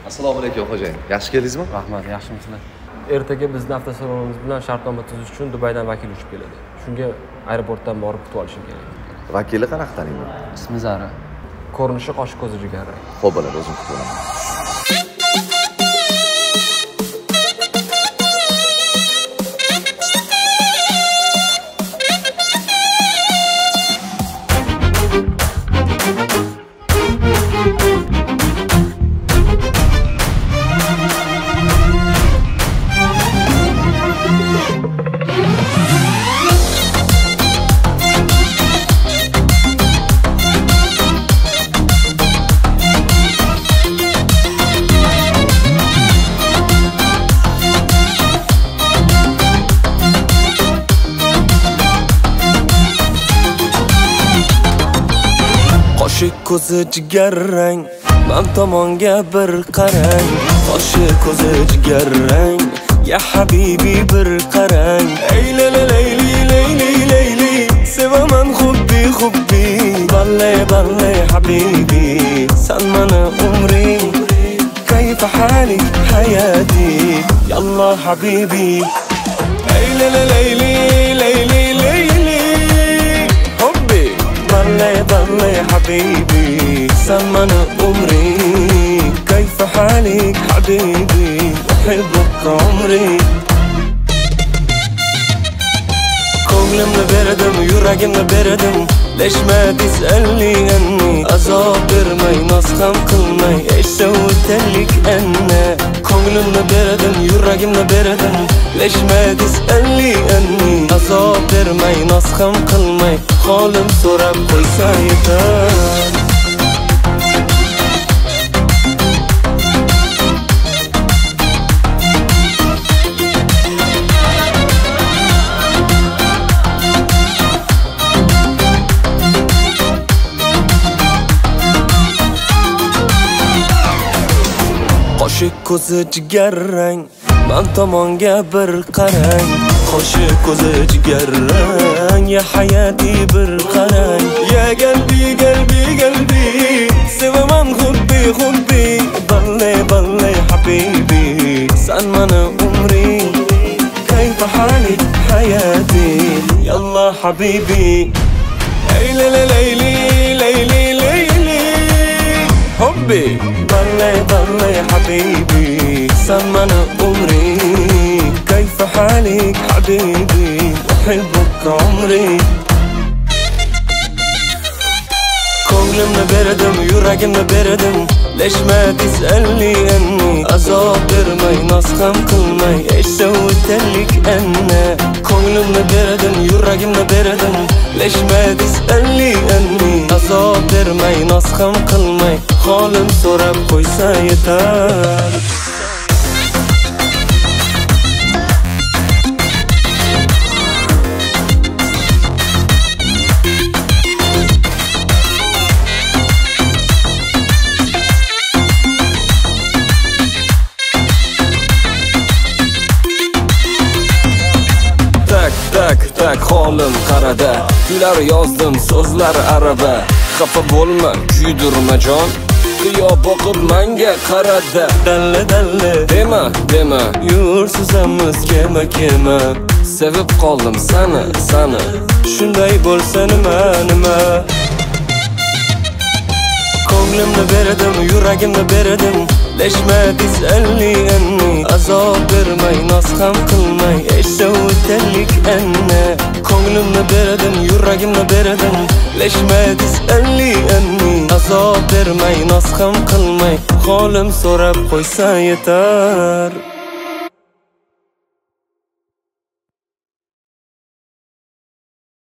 Assalomu alaykum xo'jayin. Yaxshi keldingizmi? Rahmat, yaxshimisizlar? Ertaga bizning avtosalonimiz bilan shartnoma tuzish uchun Dubaydan vakil uchib keladi. Shunga aeroportdan borib kutib olishim kerak. Vakili qanaqa taniyman? Ismi Zara. Ko'rinishi qosh ko'zi jigarrang. Xo'p bo'ladi, o'zim kutib olaman. Qoshi ko'zi jigarrang, men tomonga bir qarang. Qoshi ko'zi jigarrang, ya habibi bir qarang. Ey layli layli layli, sevaman xubbi xubbi. Balle habibi, sen mana umring. Kayfa halik hayati, yalla habibi. Ey layli layli layli, hubbi. Balle حبيبي سمن عمري كيف حالك حبيبي أحبك عمري كلمة بردم يراجمنا بردم ليش ما تسألني عني أصابر ما ينسخم قلمي إيش سويتلك أنا كلمة بردم يراجمنا بردم ليش ما تسألني عني أصابر ما ينسخم قلمي خالم سرب قيسا يتان Qoshi ko'zi jigarrang, men tomonga bir qarang. Qoshi ko'zi jigarrang, ya hayati bir qarang. Ya qalbi, sevaman xubbi xubbi. Balle habibi, sen mana umring. Kayfa halik hayati, yalla habibi. Ey layli layli, hubbi. balle حبيبي سمن عمري كيف حالك حبيبي أحبك عمري كلمة بردم يراجمنا بردم ليش ما تسألني عني أصابر ما ينسخم قلمي إيش سويتلك أنا كلمة بردم يراجمنا بردم ليش ما تسألني عني أصابر ما ينسخم قلمي خالم سرب قيسا يتان Tak holim qarada Guylar yozdim so'zlar araba Xafa bo'lma kuydirma jon Qiyo boqib menga qarada Dalle dema Yursizamiz kema Sevib qoldim sani Shunday bo'lsa nima Ko'nglimni berdim yuragimni berdim Lesh ma tizalni anni azob bermay nos ham qilmay eshitalik anna Ko'nglimni berdim yuragimni berdim Lesh ma tizalni anni azob bermay nos ham qilmay Holim so'rab qo'ysa yetar